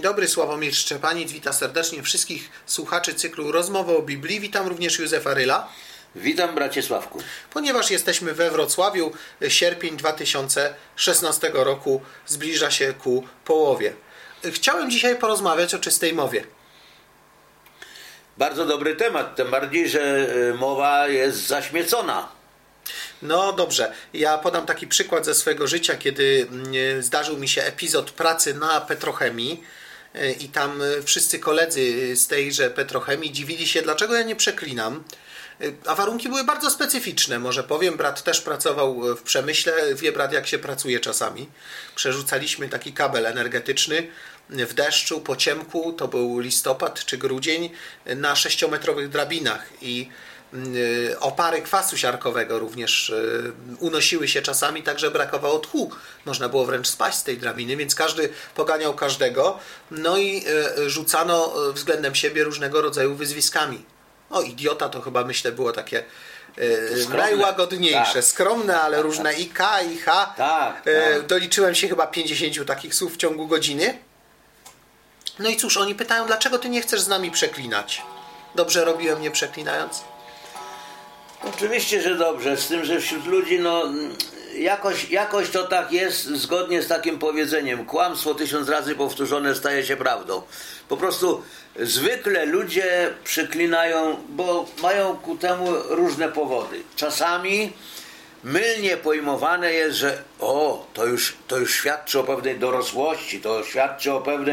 dobry, Sławomir Szczepanic, witam serdecznie wszystkich słuchaczy cyklu Rozmowy o Biblii. Witam również Józefa Ryla. Witam, bracie Sławku. Ponieważ jesteśmy we Wrocławiu, sierpień 2016 roku zbliża się ku połowie. Chciałem dzisiaj porozmawiać o czystej mowie. Bardzo dobry temat, tym bardziej, że mowa jest zaśmiecona. No dobrze, ja podam taki przykład ze swojego życia, kiedy zdarzył mi się epizod pracy na petrochemii i tam wszyscy koledzy z tejże petrochemii dziwili się, dlaczego ja nie przeklinam. A warunki były bardzo specyficzne, może powiem, brat też pracował w przemyśle, wie brat jak się pracuje czasami. Przerzucaliśmy taki kabel energetyczny w deszczu, po ciemku, to był listopad czy grudzień, na 6-metrowych drabinach i opary kwasu siarkowego również unosiły się czasami, tak że brakowało tchu. Można było wręcz spaść z tej drabiny, więc każdy poganiał każdego. No i rzucano względem siebie różnego rodzaju wyzwiskami. O, idiota to chyba, myślę, było takie najłagodniejsze, tak. Skromne, ale różne i K, i H. Tak. Doliczyłem się chyba 50 takich słów w ciągu godziny. No i cóż, oni pytają, dlaczego ty nie chcesz z nami przeklinać? Dobrze robiłem nie przeklinając? Oczywiście, że dobrze, z tym, że wśród ludzi jakoś to tak jest, zgodnie z takim powiedzeniem. Kłamstwo 1000 razy powtórzone staje się prawdą. Po prostu zwykle ludzie przeklinają, bo mają ku temu różne powody. Czasami mylnie pojmowane jest, że to już świadczy o pewnej dorosłości, to świadczy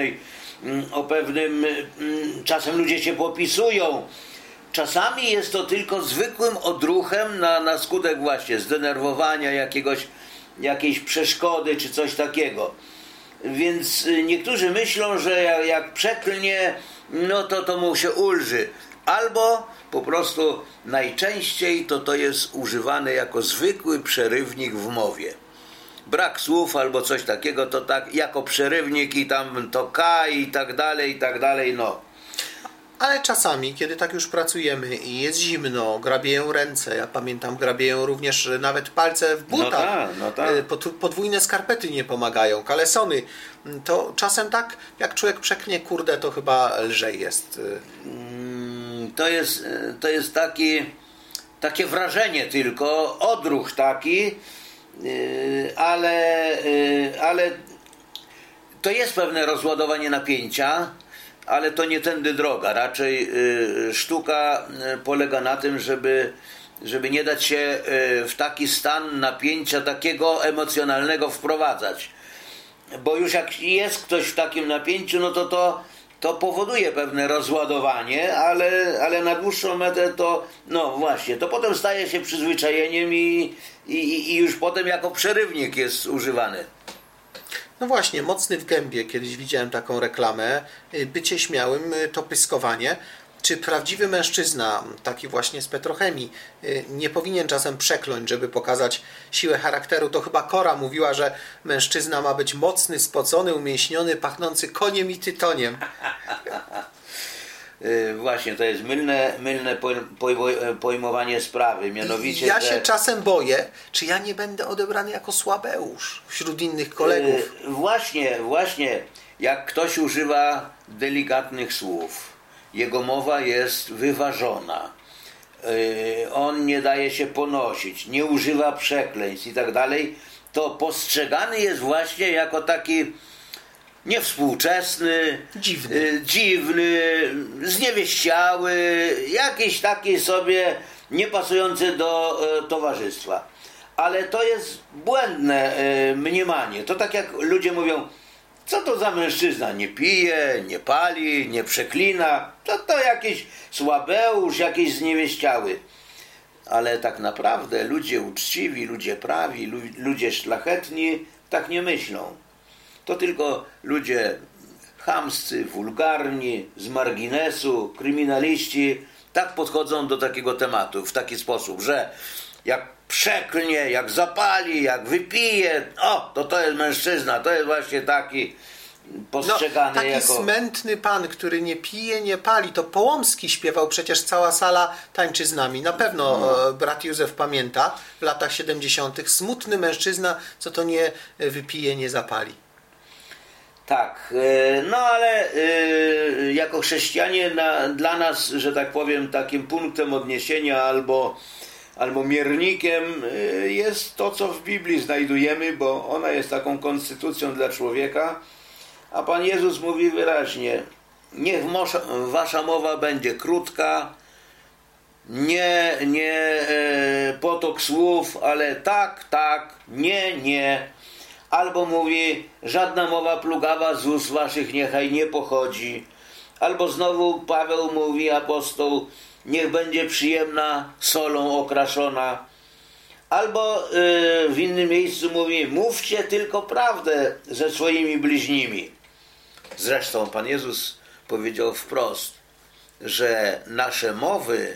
o pewnym czasem ludzie się popisują. Czasami jest to tylko zwykłym odruchem na skutek właśnie zdenerwowania, jakiejś przeszkody czy coś takiego. Więc niektórzy myślą, że jak przeklnie, no to mu się ulży. Albo po prostu najczęściej to jest używane jako zwykły przerywnik w mowie. Brak słów albo coś takiego, to tak jako przerywnik i tam to K i tak dalej, no. Ale czasami, kiedy tak już pracujemy i jest zimno, grabieją ręce, ja pamiętam, grabieją również nawet palce w butach, no tak. Podwójne skarpety nie pomagają, kalesony, to czasem tak, jak człowiek przeknie, kurde, to chyba lżej jest. To jest takie wrażenie tylko, odruch taki, ale to jest pewne rozładowanie napięcia, ale to nie tędy droga. Raczej sztuka polega na tym, żeby nie dać się w taki stan napięcia takiego emocjonalnego wprowadzać. Bo już jak jest ktoś w takim napięciu, no to powoduje pewne rozładowanie, ale na dłuższą metę to potem staje się przyzwyczajeniem i już potem jako przerywnik jest używany. No właśnie, mocny w gębie, kiedyś widziałem taką reklamę, bycie śmiałym to pyskowanie. Czy prawdziwy mężczyzna, taki właśnie z petrochemii, nie powinien czasem przekląć, żeby pokazać siłę charakteru? To chyba Kora mówiła, że mężczyzna ma być mocny, spocony, umięśniony, pachnący koniem i tytoniem. Właśnie, to jest mylne pojmowanie sprawy, mianowicie... Ja się czasem boję, czy ja nie będę odebrany jako słabeusz wśród innych kolegów. Właśnie, jak ktoś używa delikatnych słów, jego mowa jest wyważona, on nie daje się ponosić, nie używa przekleństw i tak dalej, to postrzegany jest właśnie jako taki niewspółczesny, dziwny, zniewieściały, jakiś taki sobie niepasujący do towarzystwa. Ale to jest błędne mniemanie. To tak jak ludzie mówią, co to za mężczyzna? Nie pije, nie pali, nie przeklina. To jakiś słabeusz, jakiś zniewieściały. Ale tak naprawdę ludzie uczciwi, ludzie prawi, ludzie szlachetni tak nie myślą. To tylko ludzie chamscy, wulgarni, z marginesu, kryminaliści tak podchodzą do takiego tematu w taki sposób, że jak przeklnie, jak zapali, jak wypije, to jest mężczyzna, to jest właśnie taki postrzegany taki jako... smętny pan, który nie pije, nie pali. To Połomski śpiewał, przecież cała sala tańczy z nami. Na pewno brat Józef pamięta w latach 70. Smutny mężczyzna, co to nie wypije, nie zapali. Tak, no ale jako chrześcijanie dla nas, że tak powiem, takim punktem odniesienia albo miernikiem jest to, co w Biblii znajdujemy, bo ona jest taką konstytucją dla człowieka, a Pan Jezus mówi wyraźnie: niech wasza mowa będzie krótka, nie potok słów, ale tak, tak, nie, nie. Albo mówi: żadna mowa plugawa z ust waszych niechaj nie pochodzi. Albo znowu Paweł mówi, apostoł: niech będzie przyjemna solą okraszona. Albo w innym miejscu mówi: mówcie tylko prawdę ze swoimi bliźnimi. Zresztą Pan Jezus powiedział wprost, że nasze mowy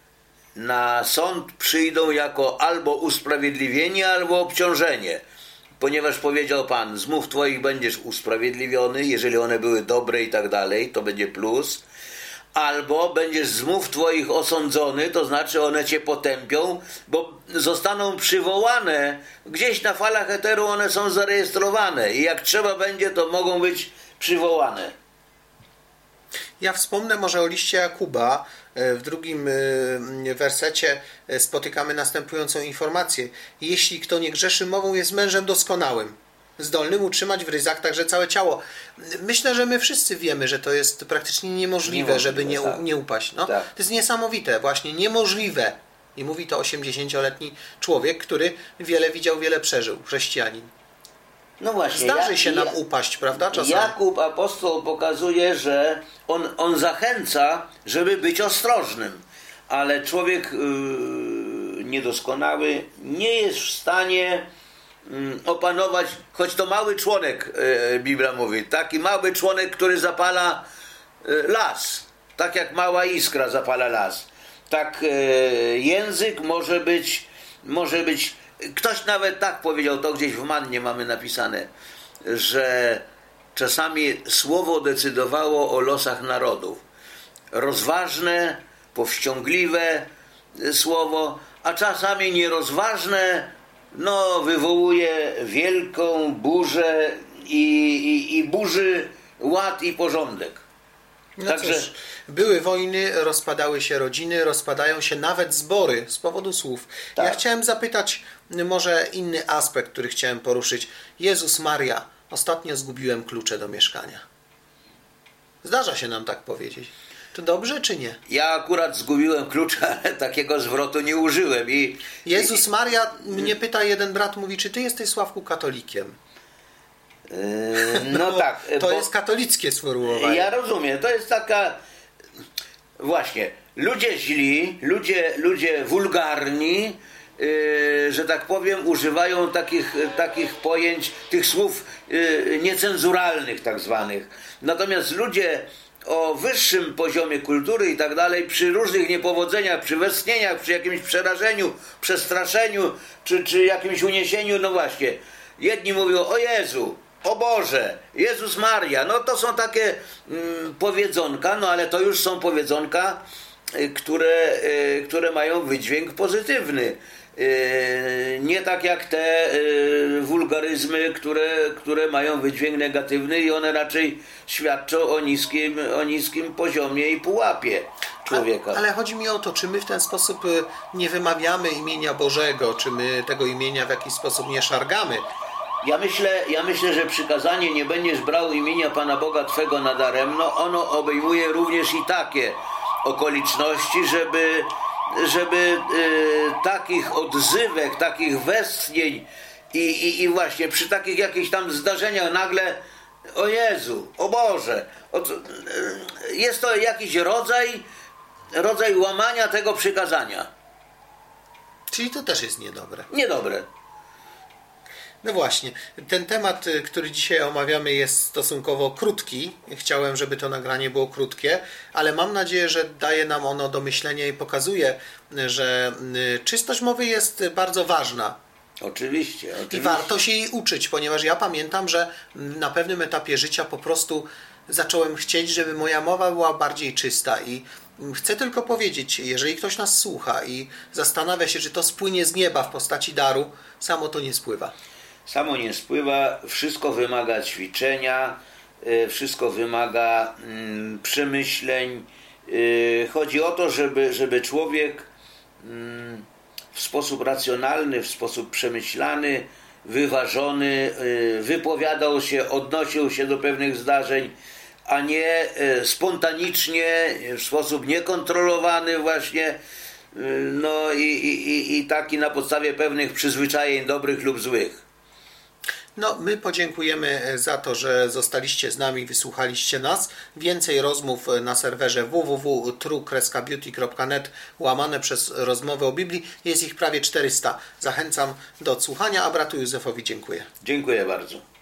na sąd przyjdą jako albo usprawiedliwienie, albo obciążenie. Ponieważ powiedział Pan: z mów twoich będziesz usprawiedliwiony, jeżeli one były dobre i tak dalej, to będzie plus. Albo będziesz z mów twoich osądzony, to znaczy one cię potępią, bo zostaną przywołane. Gdzieś na falach eteru one są zarejestrowane i jak trzeba będzie, to mogą być przywołane. Ja wspomnę może o liście Jakuba. W drugim wersecie spotykamy następującą informację: jeśli kto nie grzeszy mową, jest mężem doskonałym, zdolnym utrzymać w ryzach także całe ciało. Myślę, że my wszyscy wiemy, że to jest praktycznie niemożliwe, żeby nie upaść. No, tak. To jest niesamowite, właśnie niemożliwe. I mówi to 80-letni człowiek, który wiele widział, wiele przeżył, chrześcijanin. No właśnie, Zdarzy się nam upaść, prawda? Czasami. Jakub apostoł pokazuje, że on zachęca, żeby być ostrożnym, ale człowiek niedoskonały nie jest w stanie opanować, choć to mały członek, Biblia mówi, taki mały członek, który zapala las, tak jak mała iskra zapala las. Tak język może być. Ktoś nawet tak powiedział, to gdzieś w Mannie mamy napisane, że czasami słowo decydowało o losach narodów. Rozważne, powściągliwe słowo, a czasami nierozważne, wywołuje wielką burzę i burzy ład i porządek. Także cóż, były wojny, rozpadały się rodziny, rozpadają się nawet zbory z powodu słów. Tak. Ja chciałem zapytać może inny aspekt, który chciałem poruszyć. Jezus Maria, ostatnio zgubiłem klucze do mieszkania. Zdarza się nam tak powiedzieć. To dobrze czy nie? Ja akurat zgubiłem klucze, ale takiego zwrotu nie użyłem. Jezus Maria, mnie pyta jeden brat, mówi: czy ty jesteś, Sławku, katolikiem? No tak. To jest katolickie sformułowanie. Ja rozumiem. To jest taka... Właśnie. Ludzie źli, ludzie wulgarni, że tak powiem, używają takich pojęć, tych słów niecenzuralnych tak zwanych. Natomiast ludzie o wyższym poziomie kultury i tak dalej, przy różnych niepowodzeniach, przy westchnieniach, przy jakimś przerażeniu, przestraszeniu, czy jakimś uniesieniu, no właśnie, jedni mówią: o Jezu, o Boże, Jezus Maria. No to są takie powiedzonka, no ale to już są powiedzonka, które mają wydźwięk pozytywny. Nie tak jak te wulgaryzmy, które mają wydźwięk negatywny i one raczej świadczą o niskim poziomie i pułapie człowieka. Ale chodzi mi o to, czy my w ten sposób nie wymawiamy imienia Bożego, czy my tego imienia w jakiś sposób nie szargamy. Ja myślę, że przykazanie: nie będziesz brał imienia Pana Boga Twego nadaremno, ono obejmuje również i takie okoliczności, żeby takich odzywek, takich westchnień i właśnie przy takich jakichś tam zdarzeniach nagle: o Jezu, o Boże. Jest to jakiś rodzaj łamania tego przykazania. Czyli to też jest niedobre. Niedobre. No właśnie, ten temat, który dzisiaj omawiamy, jest stosunkowo krótki. Chciałem, żeby to nagranie było krótkie, ale mam nadzieję, że daje nam ono do myślenia i pokazuje, że czystość mowy jest bardzo ważna. Oczywiście. I warto się jej uczyć, ponieważ ja pamiętam, że na pewnym etapie życia po prostu zacząłem chcieć, żeby moja mowa była bardziej czysta i chcę tylko powiedzieć, jeżeli ktoś nas słucha i zastanawia się, czy to spłynie z nieba w postaci daru, samo to nie spływa. Samo nie spływa, wszystko wymaga ćwiczenia, wszystko wymaga przemyśleń. Chodzi o to, żeby człowiek w sposób racjonalny, w sposób przemyślany, wyważony wypowiadał się, odnosił się do pewnych zdarzeń, a nie spontanicznie, w sposób niekontrolowany właśnie, no i taki na podstawie pewnych przyzwyczajeń dobrych lub złych. No, my podziękujemy za to, że zostaliście z nami, wysłuchaliście nas. Więcej rozmów na serwerze www.true-beauty.net /rozmowy o Biblii. Jest ich prawie 400. Zachęcam do odsłuchania, a bratu Józefowi dziękuję. Dziękuję bardzo.